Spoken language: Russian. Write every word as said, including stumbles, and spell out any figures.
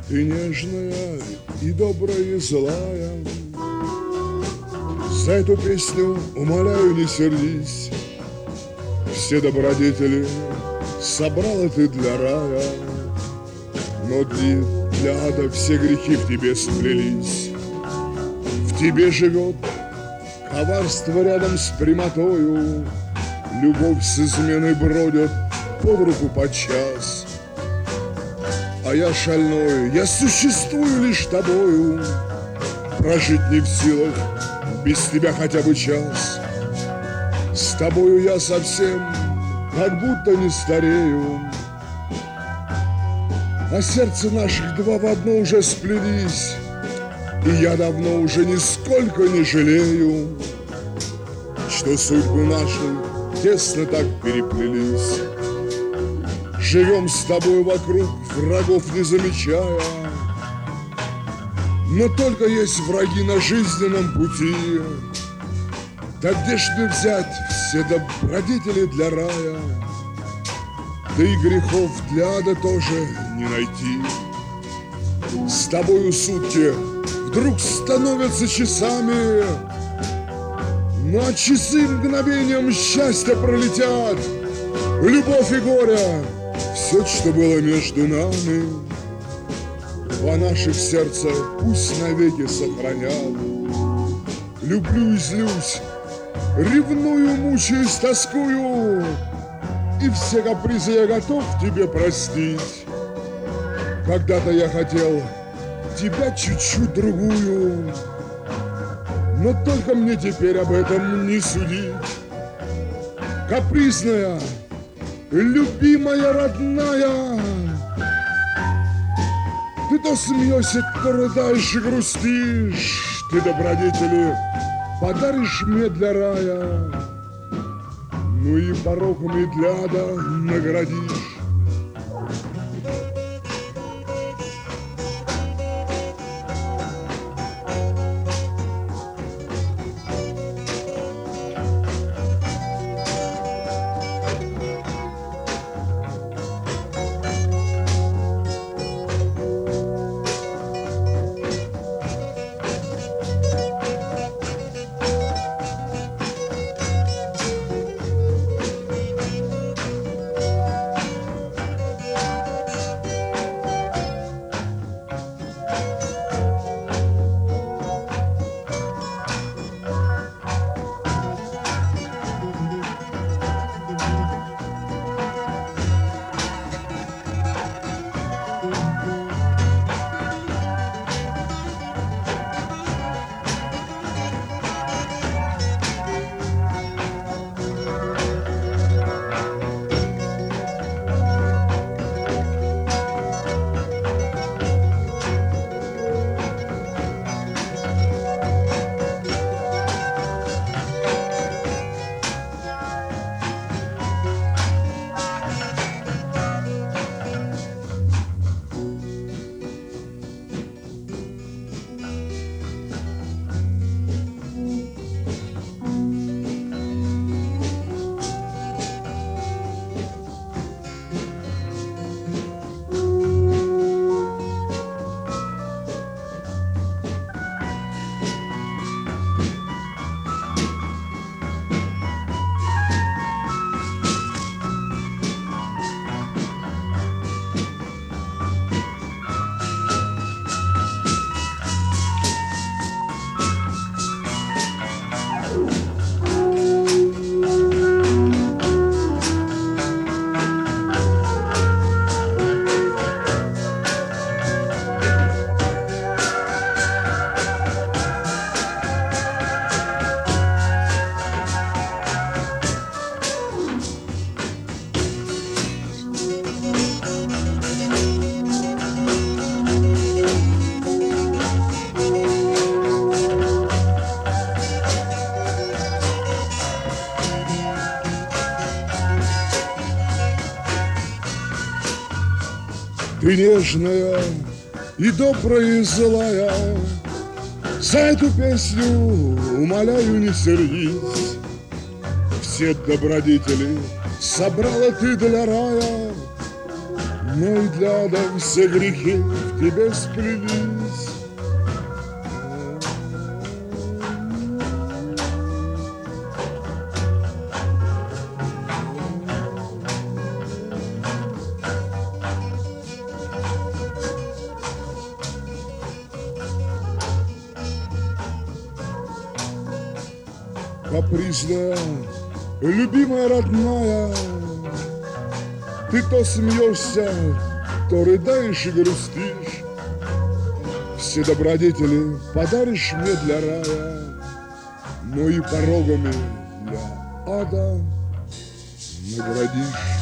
Ты нежная и добрая, и злая. За эту песню умоляю, не сердись. Все добродетели собрала ты для рая, но для, для ада все грехи в тебе сплелись. В тебе живет коварство рядом с прямотою, любовь с изменой бродят под руку подчас. А я шальной, я существую лишь тобою, прожить не в силах без тебя хотя бы час. С тобою я совсем как будто не старею, а сердце наших два в одно уже сплелись, и я давно уже нисколько не жалею, что судьбы наши тесно так переплелись. Живем с тобой вокруг, врагов не замечая, но только есть враги на жизненном пути. Да где ж мне взять все добродетели для рая? Да и грехов для ада тоже не найти. С тобою сутки вдруг становятся часами, ну а часы мгновением счастья пролетят. Любовь и горе, все, что было между нами, во наших сердцах пусть навеки сохранят. Люблю и злюсь, ревную, мучаюсь, тоскую, и все капризы я готов тебе простить. Когда-то я хотел тебя чуть-чуть другую, но только мне теперь об этом не судить. Капризная, любимая, родная, ты то смеешься, то рыдаешь и грустишь. Ты добродетели подаришь мне для рая, ну и пороками для ада наградишь. Ты нежная и добрая, и злая, за эту песню умоляю, не сердись. Все добродетели собрала ты для рая, но и для ада все грехи в тебе сплелись. Капризная, любимая, родная, ты то смеешься, то рыдаешь и грустишь. Все добродетели подаришь мне для рая, но и порогами для ада наградишь.